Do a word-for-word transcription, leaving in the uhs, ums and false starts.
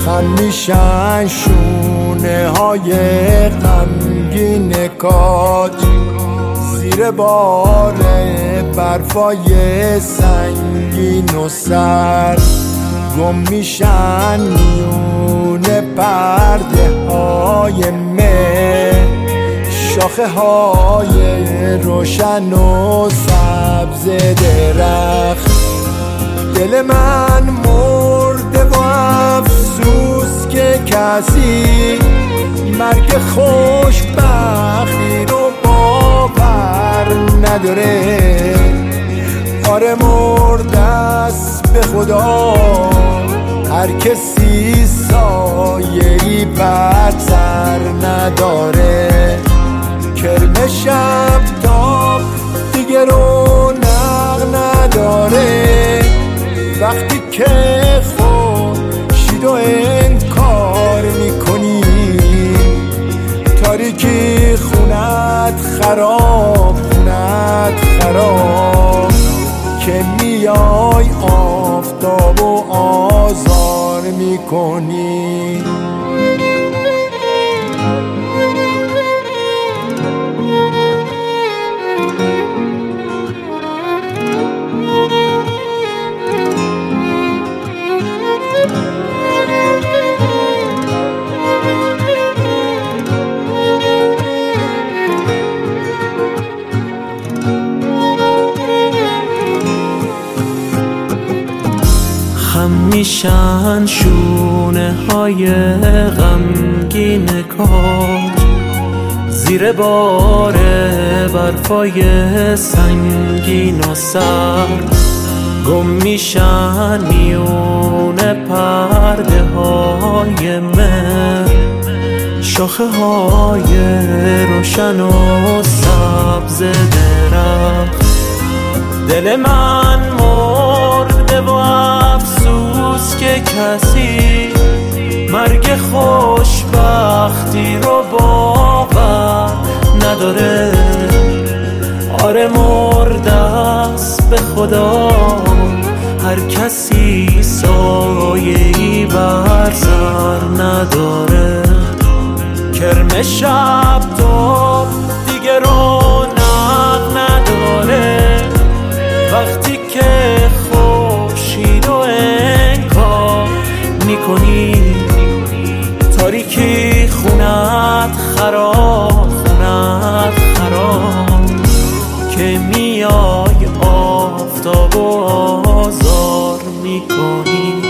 خم میشن شونه های غمگین کاج، زیر بار برفای سنگین و سر گم میشن میون پرده های مه، شاخه های روشن و سبز درخت. دل من مرده و افسوس که کسی مرگ خوشبختی رو باور نداره. آره مرده است به خدا هر کسی سایه‌ای بر سر نداره. کرم شب تاب دیگه رونق نداره، وقتی که خورشید رو انکار میکنی، تاریکی خونت خراب خونت خراب، که میای آفتاب و آزار میکنی. خم میشن شونه های غمگین کاج، زیر بار برفای سنگین و سر گم میشن میون پرده های مه، شاخه های روشن و سبز درخت. دل من مرده و افسوس که کسی مرگ خوشبختی رو باور نداره. آره مرده است به خدا هر کسی سایه‌ای بر سر نداره. کرم شب تاب دیگه رونق نداره، وقتی که خورشید رو انکار میکنی، تاریکی خونت خراب خونت خراب، که میای آفتاب و آزار میکنی.